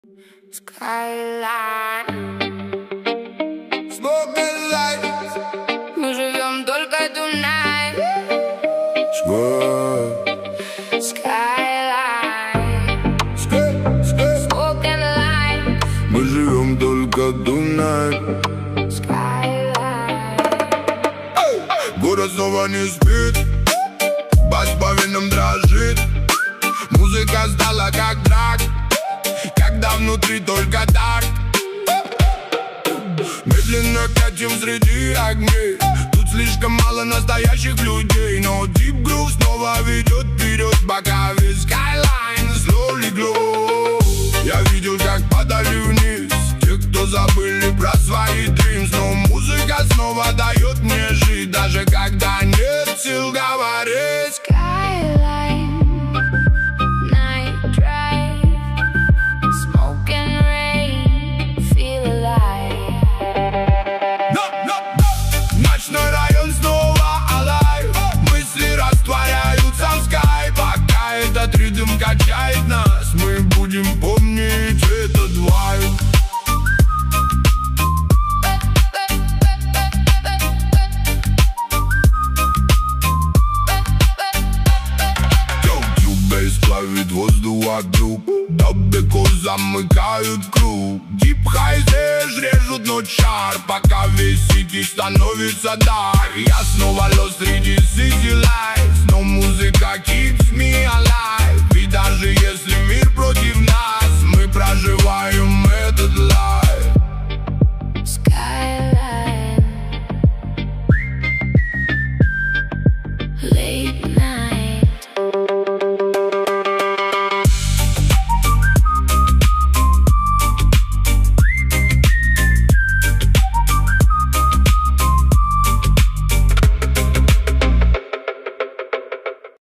Skyline. Smoking lights. Мы живем только tonight. Skyline. Smoking lights. Мы живем только tonight. Skyline. Город снова не спит, бас по венам дрожит. Музыка стала как драк, когда внутри только так. Медленно катим среди огней. Тут слишком мало настоящих людей, но Deep Groove снова ведет вперед, пока весь Skyline slowly glow. Я видел, как падали вниз те, кто забыли про свои dreams, но музыка снова дает мне жить, даже когда нет сил говорить. Skyline. Night drive. Smoke and rain. Feel alive. Ночной район снова alive. Мысли растворяются в sky. Пока этот ритм качает нас, мы будем помнить этот вайб. Плавит воздух вокруг, далеко замыкают круг. Дип-хайзеш режут ночь шар, пока весь сити становится дар. Я снова лёс среди city lights, но музыка keeps me alive. И даже если